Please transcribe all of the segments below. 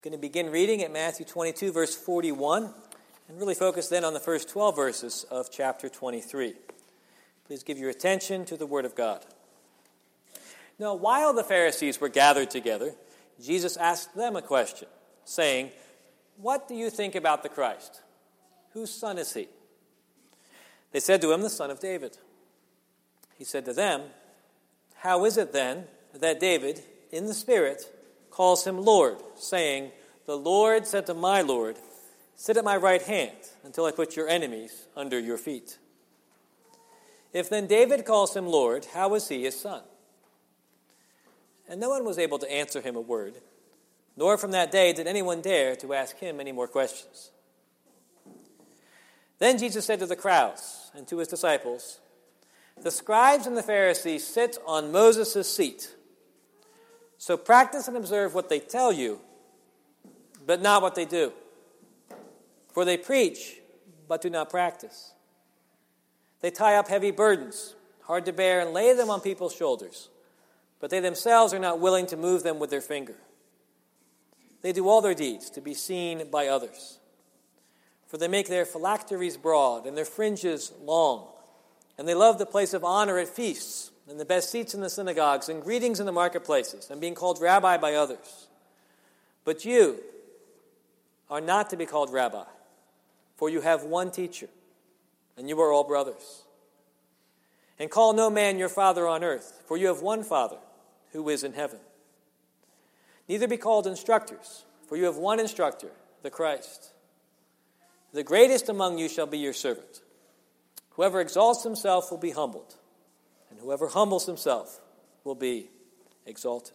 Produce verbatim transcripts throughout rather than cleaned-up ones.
Going to begin reading at Matthew twenty-two, verse forty-one, and really focus then on the first twelve verses of chapter twenty-three. Please give your attention to the Word of God. Now, while the Pharisees were gathered together, Jesus asked them a question, saying, "What do you think about the Christ? Whose son is he?" They said to him, "The son of David." He said to them, "How is it then that David, in the Spirit, calls him Lord, saying, 'The Lord said to my Lord, sit at my right hand until I put your enemies under your feet'? If then David calls him Lord, how is he his son?" And no one was able to answer him a word, nor from that day did anyone dare to ask him any more questions. Then Jesus said to the crowds and to his disciples, "The scribes and the Pharisees sit on Moses' seat. So practice and observe what they tell you, but not what they do. For they preach, but do not practice. They tie up heavy burdens, hard to bear, and lay them on people's shoulders, but they themselves are not willing to move them with their finger. They do all their deeds to be seen by others. For they make their phylacteries broad and their fringes long, and they love the place of honor at feasts, and the best seats in the synagogues, and greetings in the marketplaces, and being called rabbi by others. But you are not to be called rabbi, for you have one teacher, and you are all brothers. And call no man your father on earth, for you have one Father, who is in heaven. Neither be called instructors, for you have one instructor, the Christ. The greatest among you shall be your servant. Whoever exalts himself will be humbled, and whoever humbles himself will be exalted."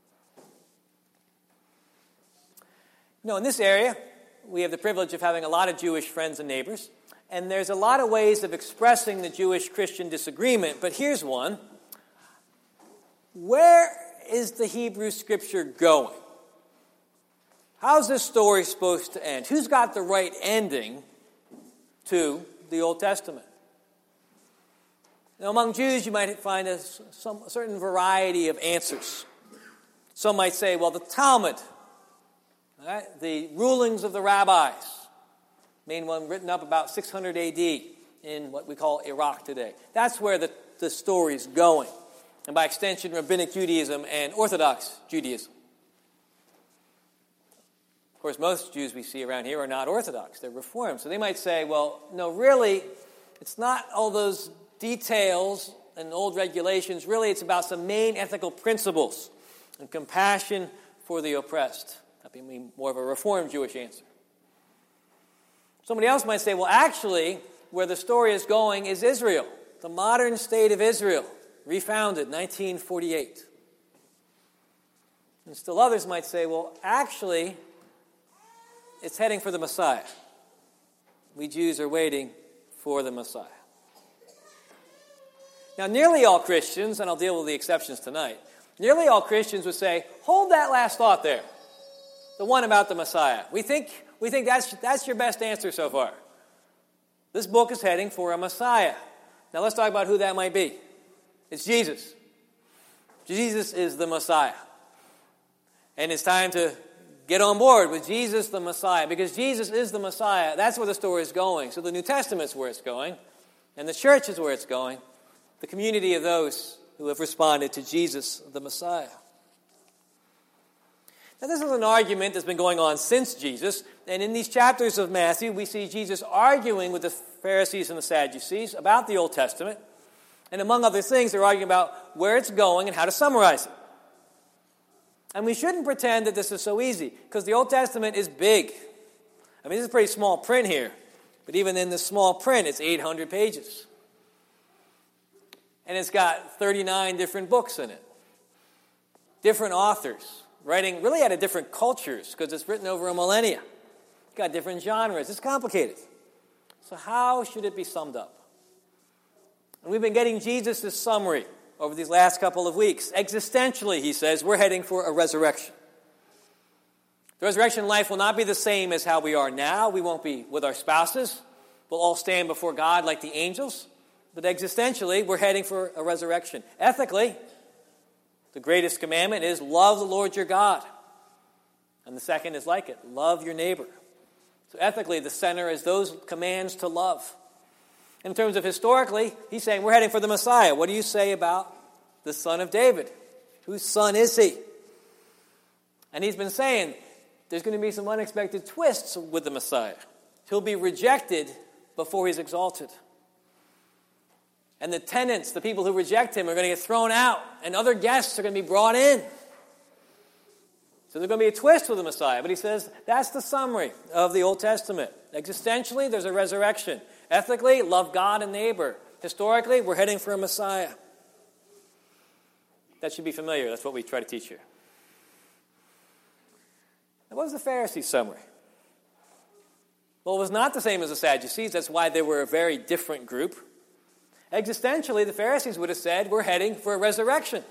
You know, in this area, we have the privilege of having a lot of Jewish friends and neighbors, and there's a lot of ways of expressing the Jewish-Christian disagreement, but here's one. Where is the Hebrew Scripture going? How's this story supposed to end? Who's got the right ending to the Old Testament? Now, among Jews, you might find a, some, a certain variety of answers. Some might say, well, the Talmud, right, the rulings of the rabbis, main one written up about six hundred A D in what we call Iraq today. That's where the, the story's going. And by extension, Rabbinic Judaism and Orthodox Judaism. Of course, most Jews we see around here are not Orthodox. They're Reformed. So they might say, well, no, really, it's not all those details and old regulations. Really, it's about some main ethical principles and compassion for the oppressed. That would be more of a Reformed Jewish answer. Somebody else might say, well, actually, where the story is going is Israel, the modern state of Israel, refounded nineteen forty-eight. And still others might say, well, actually, it's heading for the Messiah. We Jews are waiting for the Messiah. Now, nearly all Christians, and I'll deal with the exceptions tonight, nearly all Christians would say, hold that last thought there, the one about the Messiah. We think we think that's, that's your best answer so far. This book is heading for a Messiah. Now, let's talk about who that might be. It's Jesus. Jesus is the Messiah. And it's time to get on board with Jesus the Messiah, because Jesus is the Messiah. That's where the story is going. So the New Testament's where it's going, and the church is where it's going. The community of those who have responded to Jesus, the Messiah. Now, this is an argument that's been going on since Jesus, and in these chapters of Matthew, we see Jesus arguing with the Pharisees and the Sadducees about the Old Testament, and among other things, they're arguing about where it's going and how to summarize it. And we shouldn't pretend that this is so easy, because the Old Testament is big. I mean, this is pretty small print here, but even in this small print, it's eight hundred pages. And it's got thirty-nine different books in it. Different authors, writing really out of different cultures, because it's written over a millennia. It's got different genres. It's complicated. So how should it be summed up? And we've been getting Jesus' summary over these last couple of weeks. Existentially, he says, we're heading for a resurrection. The resurrection life will not be the same as how we are now. We won't be with our spouses. We'll all stand before God like the angels. But existentially, we're heading for a resurrection. Ethically, the greatest commandment is love the Lord your God And the second is like it. Love your neighbor. So ethically, the center is those commands to love. In terms of historically, he's saying we're heading for the Messiah. What do you say about the son of David? Whose son is he? And he's been saying there's going to be some unexpected twists with the Messiah. He'll be rejected before he's exalted. And the tenants, the people who reject him, are going to get thrown out. And other guests are going to be brought in. So there's going to be a twist with the Messiah. But he says that's the summary of the Old Testament. Existentially, there's a resurrection. Ethically, love God and neighbor. Historically, we're heading for a Messiah. That should be familiar. That's what we try to teach here. Now, what was the Pharisees' summary? Well, it was not the same as the Sadducees. That's why they were a very different group. Existentially, the Pharisees would have said, we're heading for a resurrection.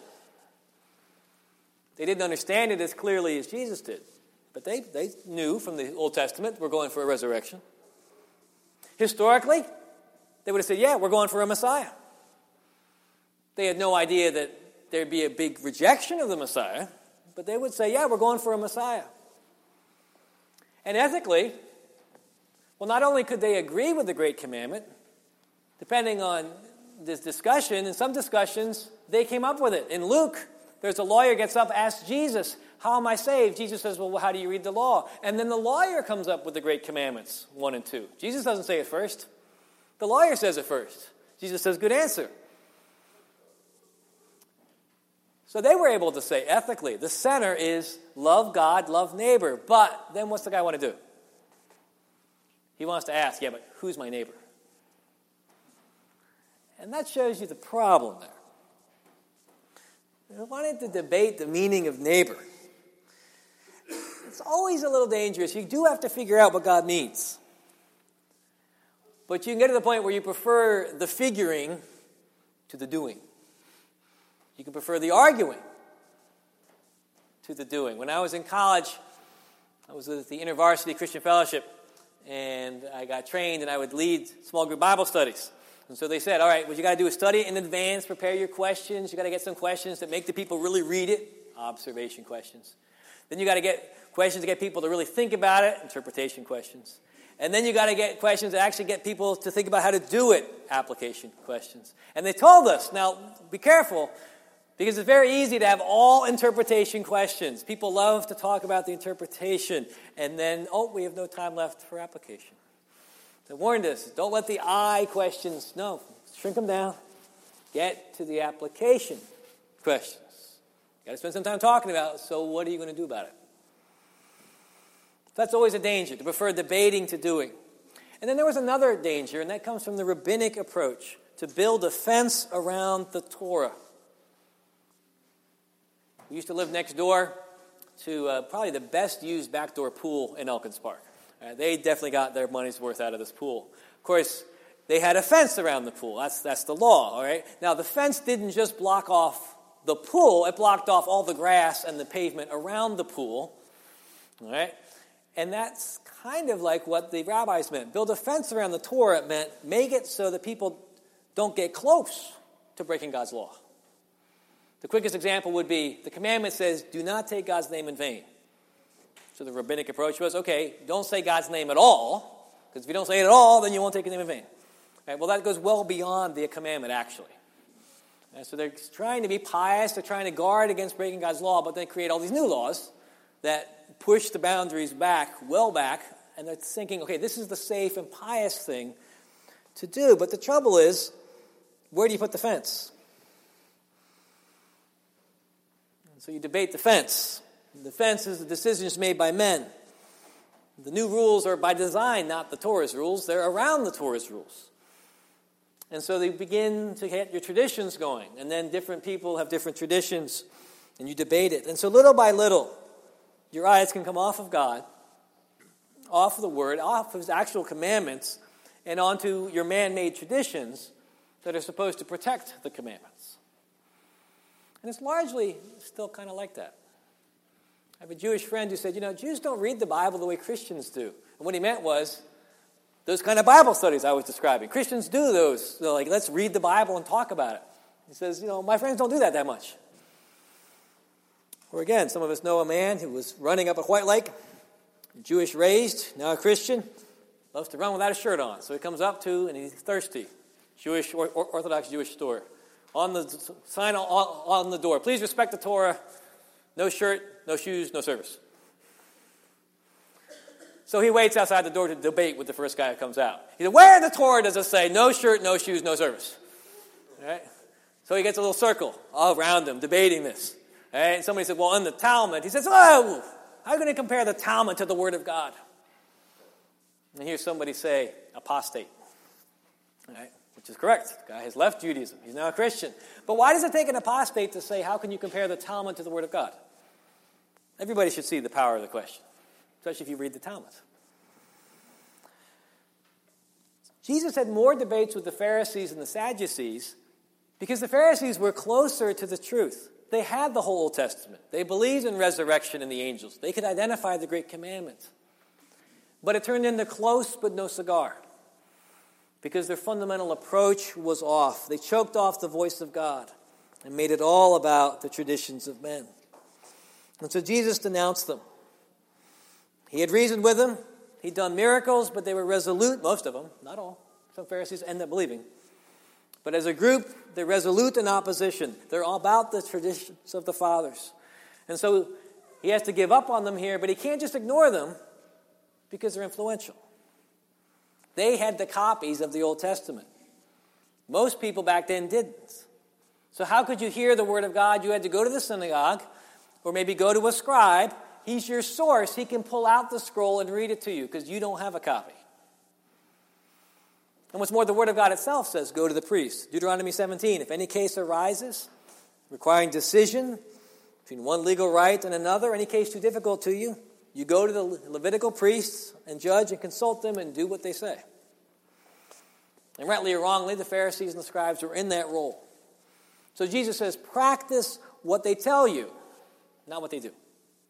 They didn't understand it as clearly as Jesus did. But they, they knew from the Old Testament, we're going for a resurrection. Historically, they would have said, yeah, we're going for a Messiah. They had no idea that there'd be a big rejection of the Messiah. But they would say, yeah, we're going for a Messiah. And ethically, well, not only could they agree with the Great Commandment, depending on this discussion, in some discussions, they came up with it. In Luke, there's a lawyer gets up, asks Jesus, how am I saved? Jesus says, well, how do you read the law? And then the lawyer comes up with the Great Commandments, one and two. Jesus doesn't say it first. The lawyer says it first. Jesus says, good answer. So they were able to say, ethically, the center is love God, love neighbor. But then what's the guy want to do? He wants to ask, yeah, but who's my neighbor? And that shows you the problem there. I wanted to debate the meaning of neighbor. It's always a little dangerous. You do have to figure out what God means. But you can get to the point where you prefer the figuring to the doing. You can prefer the arguing to the doing. When I was in college, I was with the InterVarsity Christian Fellowship, and I got trained, and I would lead small group Bible studies. And so they said, all right, what you got to do is study in advance, prepare your questions. You got to get some questions that make the people really read it, observation questions. Then you got to get questions to get people to really think about it, interpretation questions. And then you got to get questions that actually get people to think about how to do it, application questions. And they told us, now be careful, because it's very easy to have all interpretation questions. People love to talk about the interpretation, and then, oh, we have no time left for application. They warned us, don't let the I questions, no, shrink them down. Get to the application questions. You've got to spend some time talking about it, so what are you going to do about it? That's always a danger, to prefer debating to doing. And then there was another danger, and that comes from the rabbinic approach, to build a fence around the Torah. We used to live next door to uh, probably the best used backdoor pool in Elkins Park. Uh, they definitely got their money's worth out of this pool. Of course, they had a fence around the pool. That's that's the law, all right? Now, the fence didn't just block off the pool. It blocked off all the grass and the pavement around the pool, all right? And that's kind of like what the rabbis meant. Build a fence around the Torah meant make it so that people don't get close to breaking God's law. The quickest example would be the commandment says, do not take God's name in vain. So the rabbinic approach was, okay, don't say God's name at all, because if you don't say it at all, then you won't take his name in vain. Right, well, that goes well beyond the commandment, actually. And so they're trying to be pious, they're trying to guard against breaking God's law, but they create all these new laws that push the boundaries back, well back, and they're thinking, okay, this is the safe and pious thing to do. But the trouble is, where do you put the fence? And so you debate the fence. The fence is the decisions made by men. The new rules are by design, not the Torah's rules. They're around the Torah's rules. And so they begin to get your traditions going. And then different people have different traditions. And you debate it. And so little by little, your eyes can come off of God, off of the Word, off of His actual commandments, and onto your man-made traditions that are supposed to protect the commandments. And it's largely still kind of like that. I have a Jewish friend who said, you know, Jews don't read the Bible the way Christians do. And what he meant was those kind of Bible studies I was describing. Christians do those. They're like, let's read the Bible and talk about it. He says, you know, my friends don't do that that much. Or again, some of us know a man who was running up a White Lake, Jewish raised, now a Christian, loves to run without a shirt on. So he comes up to, and he's thirsty, Jewish, or, or Orthodox Jewish store. On the sign on, on the door, please respect the Torah, no shirt, no shoes, no service. So he waits outside the door to debate with the first guy who comes out. He said, where in the Torah does it say no shirt, no shoes, no service? All right? So he gets a little circle all around him, debating this. All right? And somebody said, well, in the Talmud. He says, oh, how are you going to compare the Talmud to the Word of God? And hear somebody say, apostate. All right? Which is correct. The guy has left Judaism. He's now a Christian. But why does it take an apostate to say, how can you compare the Talmud to the Word of God? Everybody should see the power of the question, especially if you read the Talmud. Jesus had more debates with the Pharisees and the Sadducees because the Pharisees were closer to the truth. They had the whole Old Testament. They believed in resurrection and the angels. They could identify the great commandments. But it turned into close but no cigar because their fundamental approach was off. They choked off the voice of God and made it all about the traditions of men. And so Jesus denounced them. He had reasoned with them. He'd done miracles, but they were resolute, most of them, not all. Some Pharisees end up believing. But as a group, they're resolute in opposition. They're all about the traditions of the fathers. And so he has to give up on them here, but he can't just ignore them because they're influential. They had the copies of the Old Testament. Most people back then didn't. So how could you hear the Word of God? You had to go to the synagogue or maybe go to a scribe. He's your source. He can pull out the scroll and read it to you because you don't have a copy. And what's more, the Word of God itself says, go to the priest. Deuteronomy seventeen, if any case arises requiring decision between one legal right and another, any case too difficult to you, you go to the Levitical priests and judge and consult them and do what they say. And rightly or wrongly, the Pharisees and the scribes were in that role. So Jesus says, practice what they tell you, not what they do.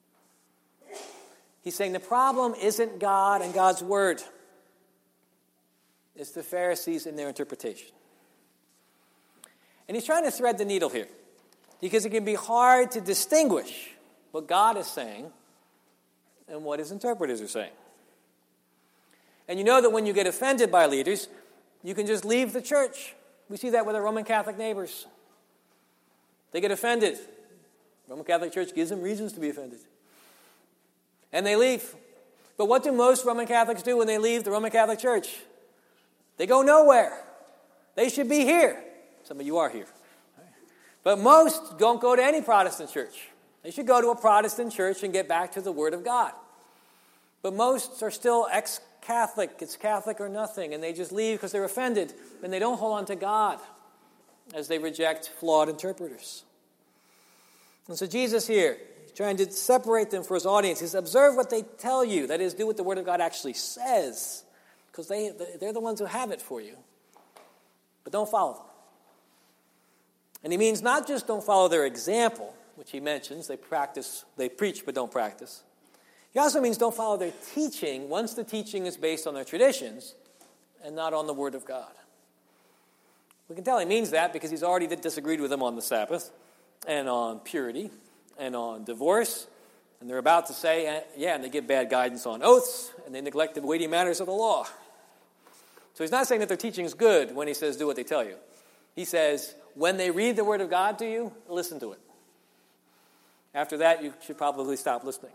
He's saying the problem isn't God and God's word. It's the Pharisees and their interpretation. And he's trying to thread the needle here because it can be hard to distinguish what God is saying and what his interpreters are saying. And you know that when you get offended by leaders, you can just leave the church. We see that with our Roman Catholic neighbors. They get offended. The Roman Catholic Church gives them reasons to be offended. And they leave. But what do most Roman Catholics do when they leave the Roman Catholic Church? They go nowhere. They should be here. Some of you are here. But most don't go to any Protestant church. They should go to a Protestant church and get back to the Word of God. But most are still ex-Catholic. It's Catholic or nothing. And they just leave because they're offended. And they don't hold on to God as they reject flawed interpreters. And so Jesus here, he's trying to separate them for his audience. He says, observe what they tell you. That is, do what the Word of God actually says. Because they, they're the ones who have it for you. But don't follow them. And he means not just don't follow their example, which he mentions. They practice, they preach but don't practice. He also means don't follow their teaching once the teaching is based on their traditions and not on the Word of God. We can tell he means that because he's already disagreed with them on the Sabbath and on purity and on divorce. And they're about to say, yeah, and they give bad guidance on oaths and they neglect the weighty matters of the law. So he's not saying that their teaching is good when he says do what they tell you. He says when they read the Word of God to you, listen to it. After that, you should probably stop listening.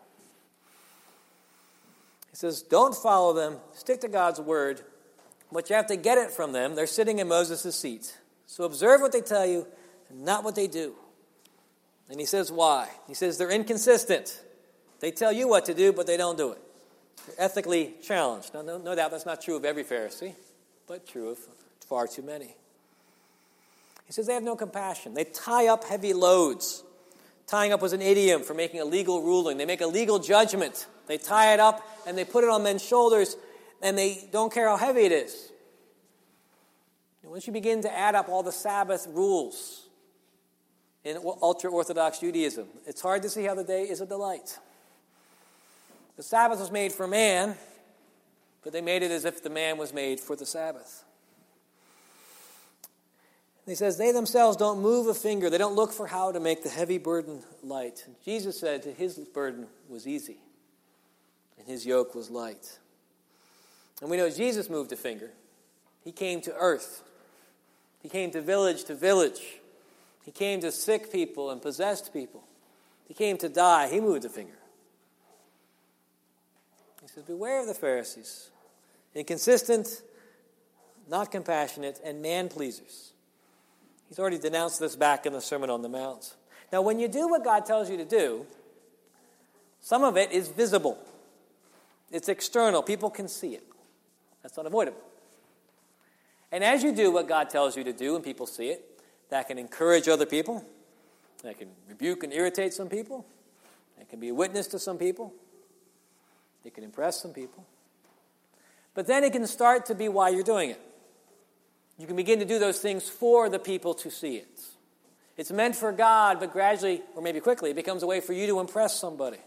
He says, don't follow them. Stick to God's word. But you have to get it from them. They're sitting in Moses' seat. So observe what they tell you and not what they do. And he says why. He says they're inconsistent. They tell you what to do, but they don't do it. They're ethically challenged. Now, no, no doubt that's not true of every Pharisee, but true of far too many. He says they have no compassion. They tie up heavy loads. Tying up was an idiom for making a legal ruling. They make a legal judgment. They tie it up and they put it on men's shoulders and they don't care how heavy it is. And once you begin to add up all the Sabbath rules in ultra-Orthodox Judaism, it's hard to see how the day is a delight. The Sabbath was made for man, but they made it as if the man was made for the Sabbath. He says, they themselves don't move a finger. They don't look for how to make the heavy burden light. Jesus said that his burden was easy, and his yoke was light. And we know Jesus moved a finger. He came to earth. He came to village to village. He came to sick people and possessed people. He came to die. He moved a finger. He says, beware of the Pharisees, inconsistent, not compassionate, and man-pleasers. He's already denounced this back in the Sermon on the Mount. Now, when you do what God tells you to do, some of it is visible. It's external. People can see it. That's unavoidable. And as you do what God tells you to do and people see it, that can encourage other people. That can rebuke and irritate some people. That can be a witness to some people. It can impress some people. But then it can start to be why you're doing it. You can begin to do those things for the people to see it. It's meant for God, but gradually, or maybe quickly, it becomes a way for you to impress somebody.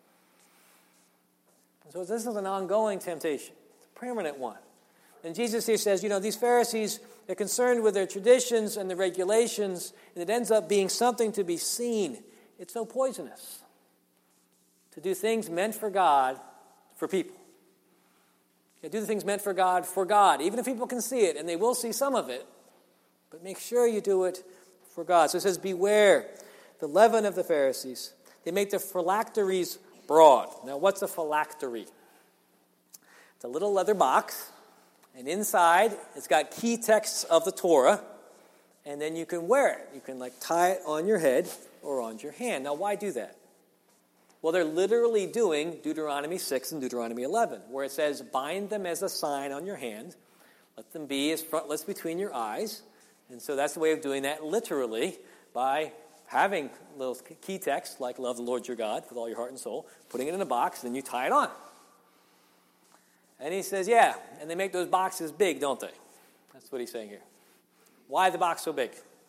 So this is an ongoing temptation. It's a permanent one. And Jesus here says, you know, these Pharisees, they're concerned with their traditions and the regulations, and it ends up being something to be seen. It's so poisonous to do things meant for God, for people. You do the things meant for God, for God, even if people can see it, and they will see some of it, but make sure you do it for God. So it says, beware the leaven of the Pharisees. They make their phylacteries broad. Now, what's a phylactery? It's a little leather box, and inside it's got key texts of the Torah, and then you can wear it. You can like tie it on your head or on your hand. Now, why do that? Well, they're literally doing Deuteronomy six and Deuteronomy eleven, where it says, bind them as a sign on your hand. Let them be as frontlets between your eyes. And so that's the way of doing that literally, by having little key text like love the Lord your God with all your heart and soul, putting it in a box, and then you tie it on. And he says, yeah, and they make those boxes big, don't they? That's what he's saying here. Why the box so big?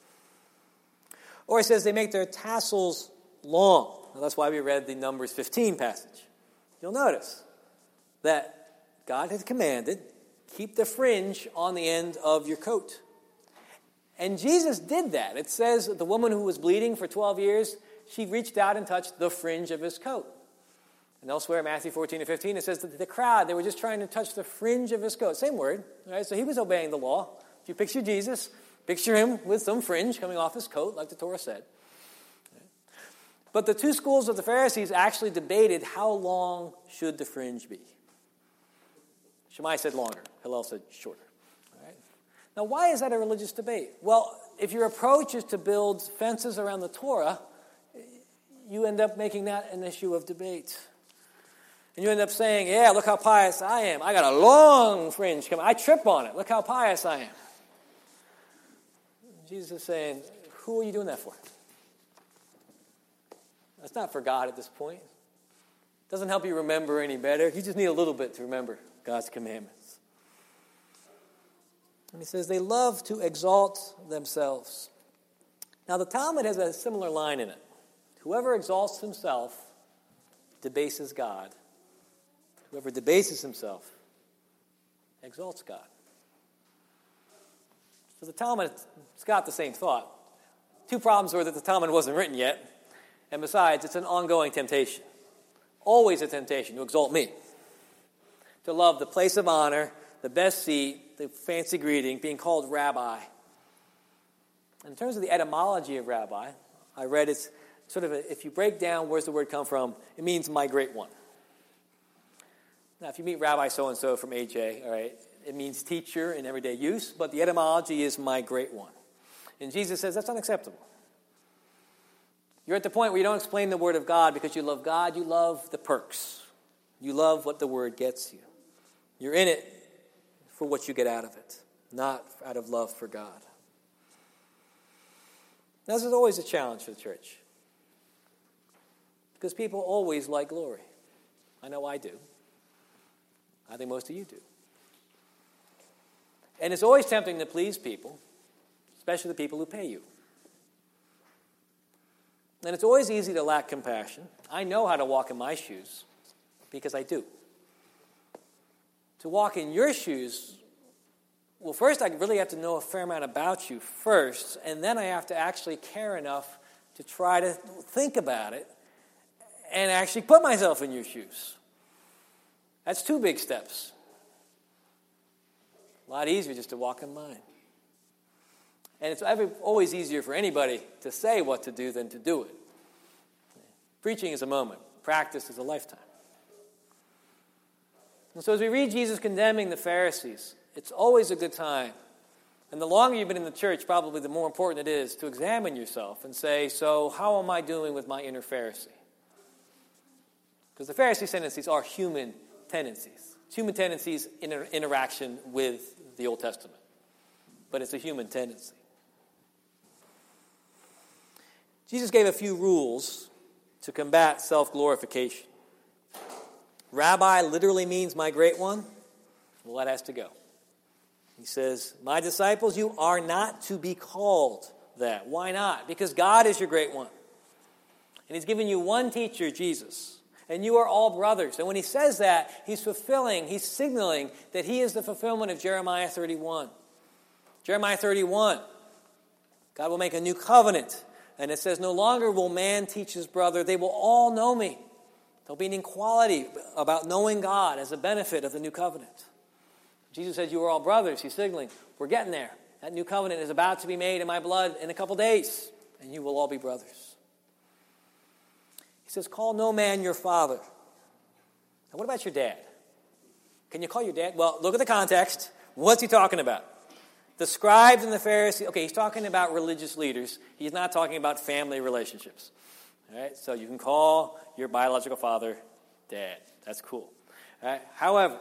Or he says they make their tassels long. Well, that's why we read the Numbers fifteen passage. You'll notice that God had commanded, keep the fringe on the end of your coat. And Jesus did that. It says that the woman who was bleeding for twelve years, she reached out and touched the fringe of his coat. And elsewhere, Matthew fourteen and fifteen, it says that the crowd, they were just trying to touch the fringe of his coat. Same word, right? So he was obeying the law. If you picture Jesus, picture him with some fringe coming off his coat, like the Torah said. But the two schools of the Pharisees actually debated how long should the fringe be. Shammai said longer. Hillel said shorter. All right? Now, why is that a religious debate? Well, if your approach is to build fences around the Torah, you end up making that an issue of debate. And you end up saying, yeah, look how pious I am. I got a long fringe coming. I trip on it. Look how pious I am. Jesus is saying, who are you doing that for? That's not for God at this point. It doesn't help you remember any better. You just need a little bit to remember God's commandments. And he says they love to exalt themselves. Now the Talmud has a similar line in it. Whoever exalts himself debases God. Whoever debases himself exalts God. So the Talmud, it's got the same thought. Two problems were that the Talmud wasn't written yet. And besides, it's an ongoing temptation. Always a temptation to exalt me. To love the place of honor, the best seat, the fancy greeting, being called rabbi. In terms of the etymology of rabbi, I read it's sort of, a, if you break down where's the word come from, it means my great one. Now, if you meet Rabbi so-and-so from A J, all right, it means teacher in everyday use, but the etymology is my great one. And Jesus says that's unacceptable. You're at the point where you don't explain the Word of God because you love God. You love the perks. You love what the Word gets you. You're in it for what you get out of it, not out of love for God. Now, this is always a challenge for the church because people always like glory. I know I do. I think most of you do. And it's always tempting to please people, especially the people who pay you. And it's always easy to lack compassion. I know how to walk in my shoes because I do. To walk in your shoes well, first I really have to know a fair amount about you first, and then I have to actually care enough to try to think about it and actually put myself in your shoes. That's two big steps. A lot easier just to walk in mine. And it's always easier for anybody to say what to do than to do it. Preaching is a moment. Practice is a lifetime. And so as we read Jesus condemning the Pharisees, it's always a good time. And the longer you've been in the church, probably the more important it is to examine yourself and say, so how am I doing with my inner Pharisee? Because the Pharisee tendencies are human tendencies. It's human tendencies in interaction with the Old Testament. But it's a human tendency. Jesus gave a few rules to combat self-glorification. Rabbi literally means my great one. Well, that has to go. He says, my disciples, you are not to be called that. Why not? Because God is your great one. And he's given you one teacher, Jesus. And you are all brothers. And when he says that, he's fulfilling, he's signaling that he is the fulfillment of Jeremiah thirty-one. Jeremiah thirty-one, God will make a new covenant. And it says, no longer will man teach his brother. They will all know me. There'll be an equality about knowing God as a benefit of the new covenant. Jesus said, you are all brothers. He's signaling, we're getting there. That new covenant is about to be made in my blood in a couple days. And you will all be brothers. He says, call no man your father. Now, what about your dad? Can you call your dad? Well, look at the context. What's he talking about? The scribes and the Pharisees. Okay, he's talking about religious leaders. He's not talking about family relationships. All right, so you can call your biological father dad. That's cool. All right, however,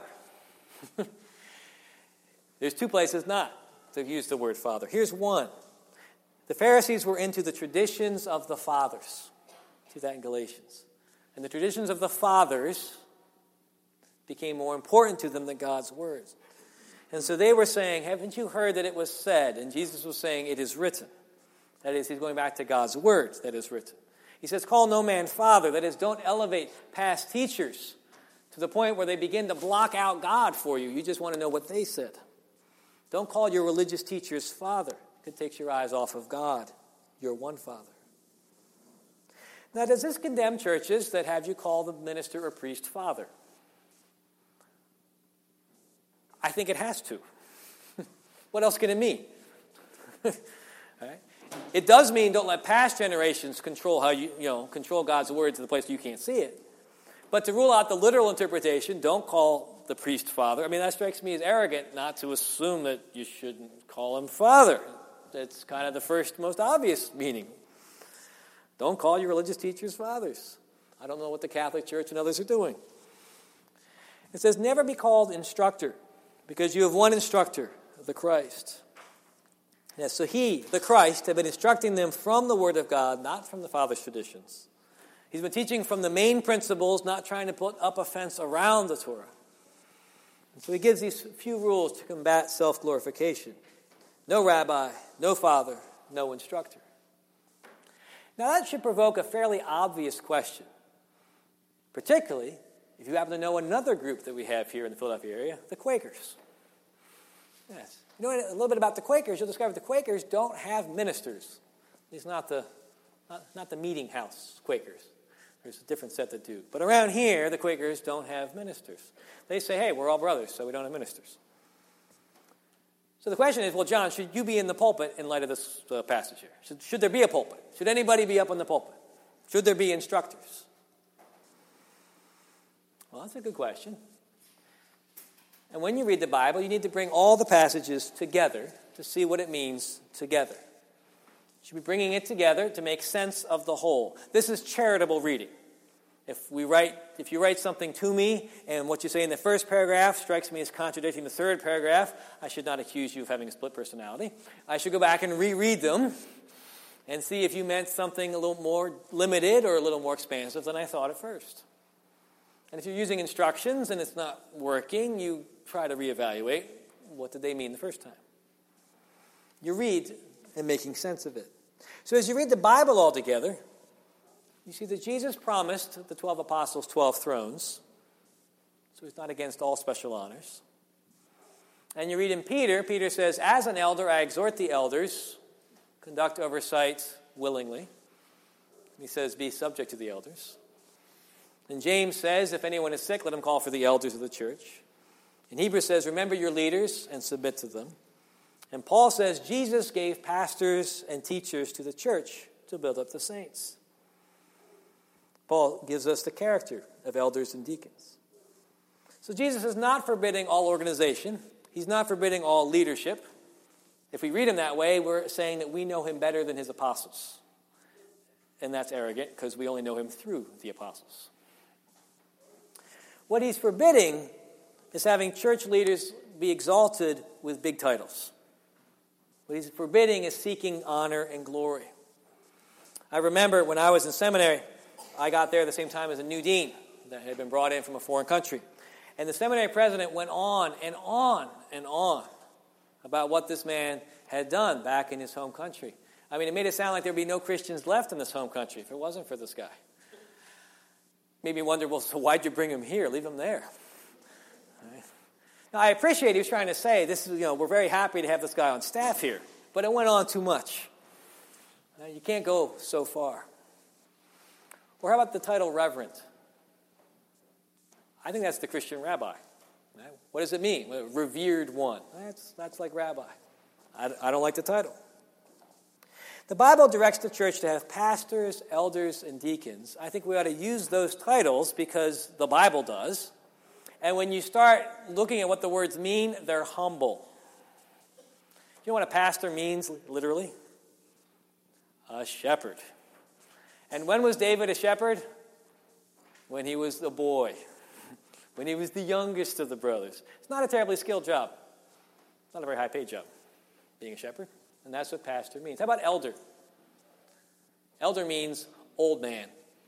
there's two places not to use the word father. Here's one. The Pharisees were into the traditions of the fathers. See that in Galatians. And the traditions of the fathers became more important to them than God's words. And so they were saying, haven't you heard that it was said? And Jesus was saying, it is written. That is, he's going back to God's words, that is written. He says, call no man father. That is, don't elevate past teachers to the point where they begin to block out God for you. You just want to know what they said. Don't call your religious teachers father. It takes your eyes off of God, your one Father. Now, does this condemn churches that have you call the minister or priest father? I think it has to. What else can it mean? All right. It does mean don't let past generations control how you, you know, control God's word to the place you can't see it. But to rule out the literal interpretation, don't call the priest father. I mean, that strikes me as arrogant not to assume that you shouldn't call him father. That's kind of the first, most obvious meaning. Don't call your religious teachers fathers. I don't know what the Catholic Church and others are doing. It says, never be called instructor, because you have one instructor, the Christ. Yes, so he, the Christ, had been instructing them from the Word of God, not from the Father's traditions. He's been teaching from the main principles, not trying to put up a fence around the Torah. And so he gives these few rules to combat self-glorification. No rabbi, no father, no instructor. Now that should provoke a fairly obvious question, particularly if you happen to know another group that we have here in the Philadelphia area, the Quakers. Yes. You know a little bit about the Quakers, you'll discover the Quakers don't have ministers. At least not the, not, not the meeting house Quakers. There's a different set that do. But around here, the Quakers don't have ministers. They say, hey, we're all brothers, so we don't have ministers. So the question is, well, John, should you be in the pulpit in light of this uh, passage here? Should, should there be a pulpit? Should anybody be up on the pulpit? Should there be instructors? Well, that's a good question. And when you read the Bible, you need to bring all the passages together to see what it means together. You should be bringing it together to make sense of the whole. This is charitable reading. If we write, if you write something to me, and what you say in the first paragraph strikes me as contradicting the third paragraph, I should not accuse you of having a split personality. I should go back and reread them and see if you meant something a little more limited or a little more expansive than I thought at first. And if you're using instructions and it's not working, you try to reevaluate what did they mean the first time. You read and making sense of it. So as you read the Bible all together, you see that Jesus promised the twelve apostles twelve thrones. So he's not against all special honors. And you read in Peter, Peter says, as an elder, I exhort the elders, conduct oversight willingly. He says, be subject to the elders. And James says, if anyone is sick, let him call for the elders of the church. And Hebrews says, remember your leaders and submit to them. And Paul says, Jesus gave pastors and teachers to the church to build up the saints. Paul gives us the character of elders and deacons. So Jesus is not forbidding all organization. He's not forbidding all leadership. If we read him that way, we're saying that we know him better than his apostles. And that's arrogant because we only know him through the apostles. What he's forbidding is having church leaders be exalted with big titles. What he's forbidding is seeking honor and glory. I remember when I was in seminary, I got there at the same time as a new dean that had been brought in from a foreign country. And the seminary president went on and on and on about what this man had done back in his home country. I mean, it made it sound like there'd be no Christians left in this home country if it wasn't for this guy. Made me wonder, well, so why'd you bring him here? Leave him there. Right. Now, I appreciate he was trying to say, this is, you know, we're very happy to have this guy on staff here. But it went on too much. Now, you can't go so far. Or how about the title reverend? I think that's the Christian rabbi. Right? What does it mean? Revered one. That's, that's like rabbi. I, I don't like the title. The Bible directs the church to have pastors, elders, and deacons. I think we ought to use those titles because the Bible does. And when you start looking at what the words mean, they're humble. You know what a pastor means, literally? A shepherd. And when was David a shepherd? When he was a boy. When he was the youngest of the brothers. It's not a terribly skilled job. It's not a very high-paid job, being a shepherd. And that's what pastor means. How about elder? Elder means old man.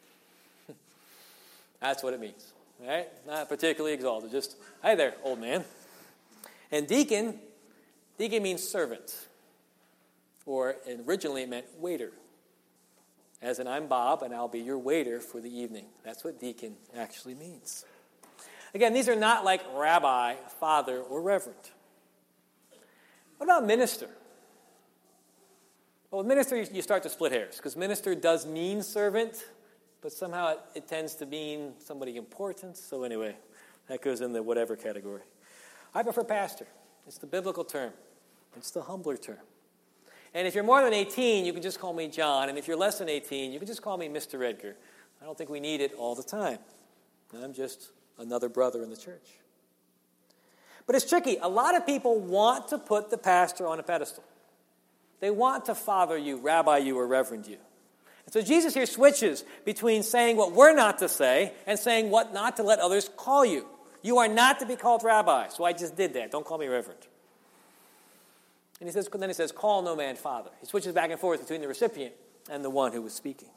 That's what it means. Right? Not particularly exalted. Just, hi there, old man. And deacon, deacon means servant. Or originally it meant waiter. As in, I'm Bob, and I'll be your waiter for the evening. That's what deacon actually means. Again, these are not like rabbi, father, or reverend. What about minister? Well, with minister, you start to split hairs, because minister does mean servant, but somehow it, it tends to mean somebody important. So anyway, that goes in the whatever category. I prefer pastor. It's the biblical term. It's the humbler term. And if you're more than eighteen, you can just call me John. And if you're less than eighteen, you can just call me Mister Edgar. I don't think we need it all the time. I'm just another brother in the church. But it's tricky. A lot of people want to put the pastor on a pedestal. They want to father you, rabbi you, or reverend you. And so Jesus here switches between saying what we're not to say and saying what not to let others call you. You are not to be called rabbi, so I just did that. Don't call me reverend. And he says, then he says, call no man father. He switches back and forth between the recipient and the one who was speaking.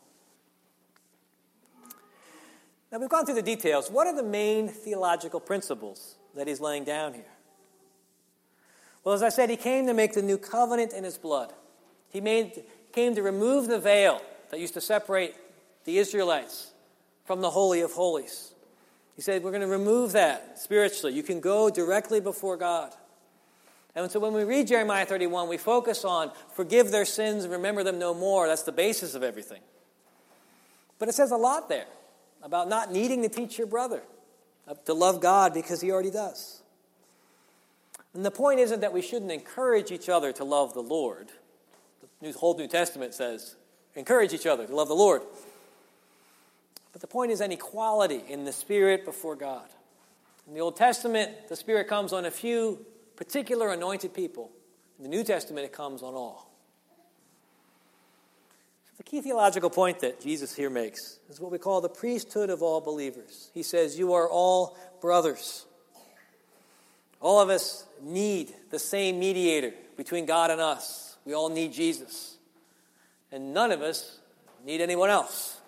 Now, we've gone through the details. What are the main theological principles that he's laying down here? Well, as I said, he came to make the new covenant in his blood. He made, came to remove the veil that used to separate the Israelites from the Holy of Holies. He said, we're going to remove that spiritually. You can go directly before God. And so when we read Jeremiah thirty-one, we focus on forgive their sins and remember them no more. That's the basis of everything. But it says a lot there about not needing to teach your brother to love God because he already does. And the point isn't that we shouldn't encourage each other to love the Lord. The whole New Testament says, encourage each other to love the Lord. But the point is an equality in the Spirit before God. In the Old Testament, the Spirit comes on a few particular anointed people. In the New Testament, it comes on all. So the key theological point that Jesus here makes is what we call the priesthood of all believers. He says, you are all brothers. All of us need the same mediator between God and us. We all need Jesus. And none of us need anyone else.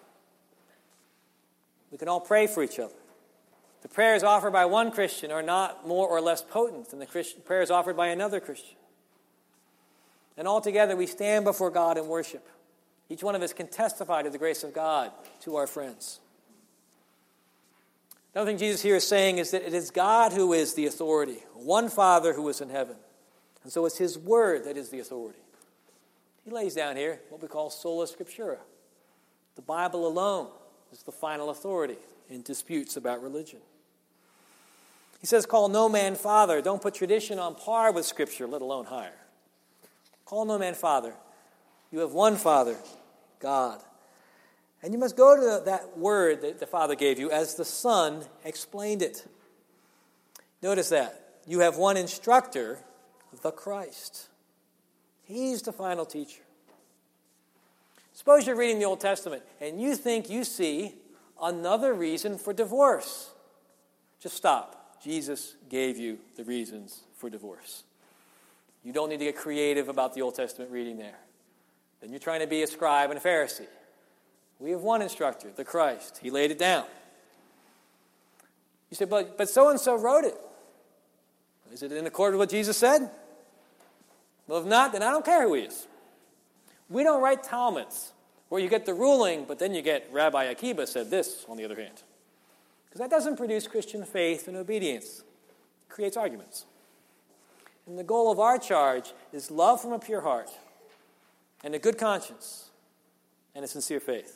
We can all pray for each other. The prayers offered by one Christian are not more or less potent than the Christian prayers offered by another Christian. And altogether we stand before God in worship. Each one of us can testify to the grace of God to our friends. Another thing Jesus here is saying is that it is God who is the authority one Father who is in heaven. And so it's his word that is the authority. He lays down here what we call sola scriptura. The Bible alone is the final authority in disputes about religion. He says, call no man father. Don't put tradition on par with Scripture, let alone higher. Call no man father. You have one Father, God. And you must go to the, that word that the Father gave you as the Son explained it. Notice that. You have one instructor, the Christ. He's the final teacher. Suppose you're reading the Old Testament and you think you see another reason for divorce. Just stop. Jesus gave you the reasons for divorce. You don't need to get creative about the Old Testament reading there. Then you're trying to be a scribe and a Pharisee. We have one instructor, the Christ. He laid it down. You say, but, but so-and-so wrote it. Is it in accord with what Jesus said? Well, if not, then I don't care who he is. We don't write Talmuds where you get the ruling, but then you get Rabbi Akiba said this, on the other hand. Because that doesn't produce Christian faith and obedience. It creates arguments. And the goal of our charge is love from a pure heart and a good conscience and a sincere faith.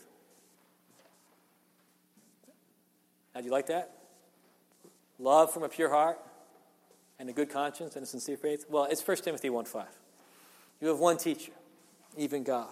Now, do you like that? Love from a pure heart and a good conscience and a sincere faith? Well, it's First Timothy one five. You have one teacher, even God.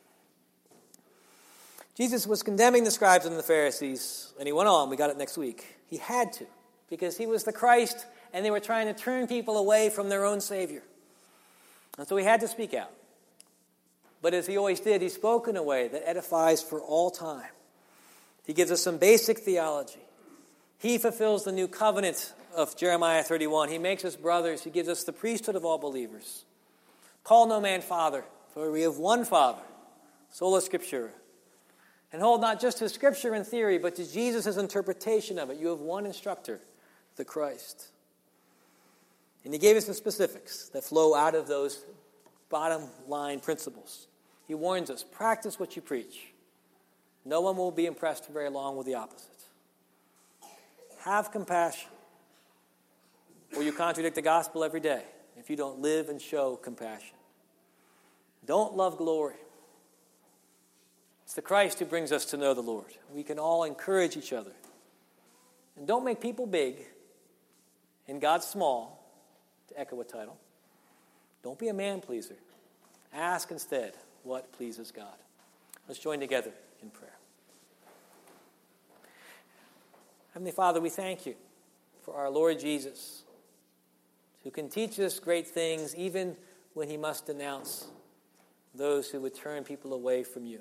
Jesus was condemning the scribes and the Pharisees, and he went on. We got it next week. He had to, because he was the Christ, and they were trying to turn people away from their own Savior. And so he had to speak out. But as he always did, he spoke in a way that edifies for all time. He gives us some basic theology. He fulfills the new covenant of Jeremiah thirty-one. He makes us brothers. He gives us the priesthood of all believers. Call no man father, for we have one Father, sola scriptura. And hold not just to Scripture in theory, but to Jesus' interpretation of it. You have one instructor, the Christ. And he gave us the specifics that flow out of those bottom line principles. He warns us, practice what you preach. No one will be impressed for very long with the opposite. Have compassion, or you contradict the gospel every day if you don't live and show compassion. Don't love glory. It's the Christ who brings us to know the Lord. We can all encourage each other. And don't make people big and God small, to echo a title. Don't be a man pleaser. Ask instead what pleases God. Let's join together in prayer. Heavenly Father, we thank you for our Lord Jesus, who can teach us great things even when he must denounce those who would turn people away from you.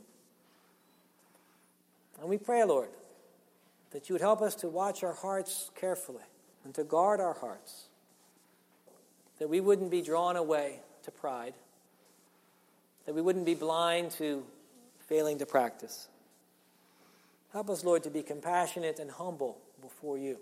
And we pray, Lord, that you would help us to watch our hearts carefully and to guard our hearts, that we wouldn't be drawn away to pride, that we wouldn't be blind to failing to practice. Help us, Lord, to be compassionate and humble before you.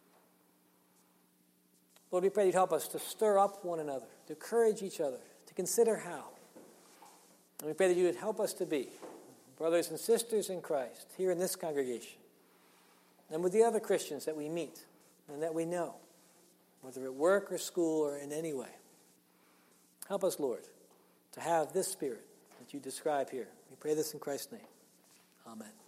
Lord, we pray you'd help us to stir up one another, to encourage each other, to consider how. And we pray that you would help us to be brothers and sisters in Christ here in this congregation and with the other Christians that we meet and that we know, whether at work or school or in any way. Help us, Lord, to have this spirit that you describe here. We pray this in Christ's name. Amen.